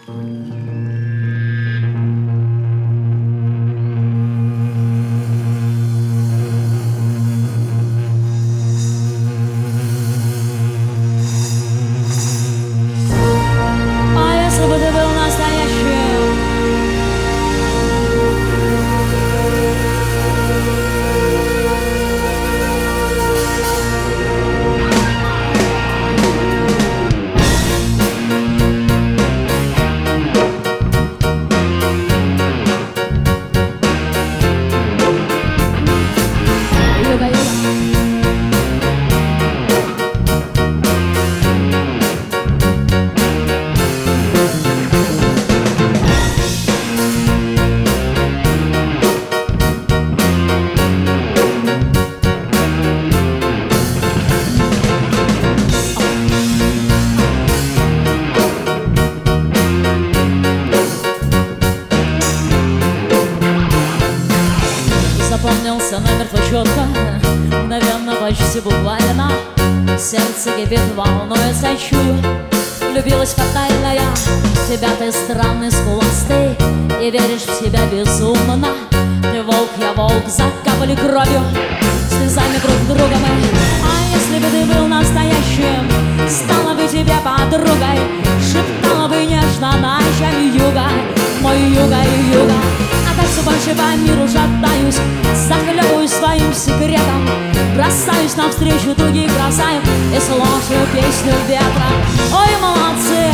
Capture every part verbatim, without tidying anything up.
Запомнился намертво четко, мгновенно, почти буквально. Сердце кипит, волнуется, чую, влюбилась фатально я. Тебя ты странный, скуластый, и веришь в себя безумно. Ты волк, я волк, закапали кровью, слезами друг друга мы. А если бы ты был настоящим, стала бы тебе подругой, шептала бы нежно ночами юга, мой юга и юга. А так все больше по миру шатаюсь, захлебываюсь своим секретом, бросаюсь навстречу других красавиц и слушаю песню ветра. Ой, молодцы!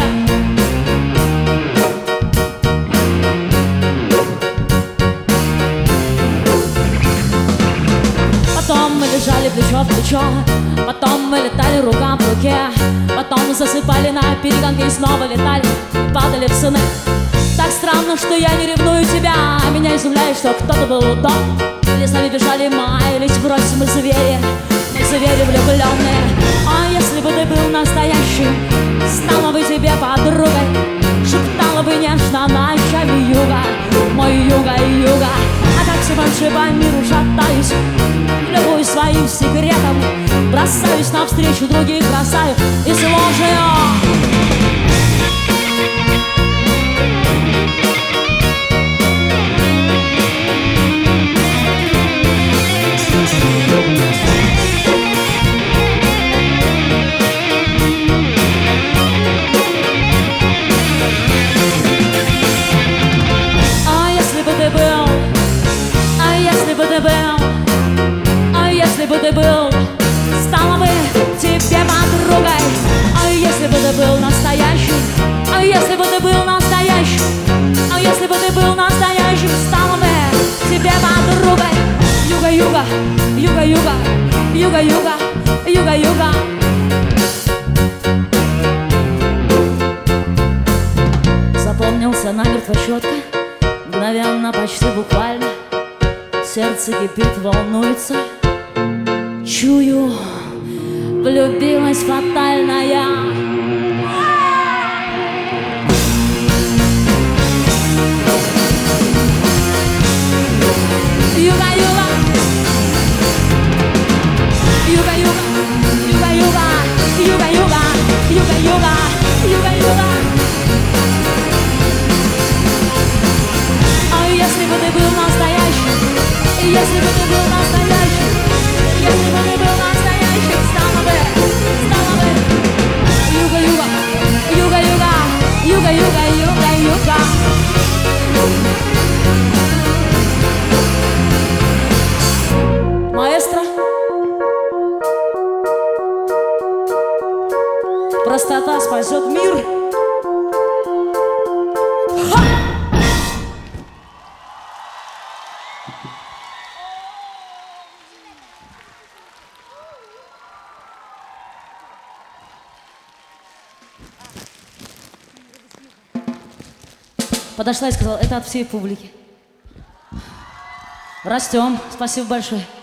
Потом мы лежали плечо в плечо, потом мы летали рука в руке, потом засыпали на перегонке и снова летали, падали в сны. Так странно, что я не ревную тебя, а меня изумляет, что кто-то был до. Лесами бежали маялись, брось, мы звери, мы звери влюбленные. А если бы ты был настоящим, стала бы тебе подругой, шептала бы нежно ночами юга, мой юга и юга. А как все больше по миру шатаюсь, любуюсь своим секретом, бросаюсь навстречу других красавиц и слушаю. Ты был, стала бы тебе подругой. А если бы ты был настоящим, а если бы ты был настоящим, а если бы ты был настоящим, стала бы тебе подругой. Юга-юга, юга-юга, юга-юга, юга-юга. Запомнился намертво четко, мгновенно, почти буквально. Сердце кипит, волнуется, чую, влюбилась фатально я. Юга-юга, юга-юга, юга-юга, юга-юга, юга-юга, юга-юга. А если бы ты был настоящим, если бы ты был настоящим, если бы ты был настоящим, стала бы, стала бы юга-юга, юга-юга, юга-юга, юга-юга. Маэстро, простота спасет мир. Ха! Подошла и сказала: это от всей публики. Растем. Спасибо большое.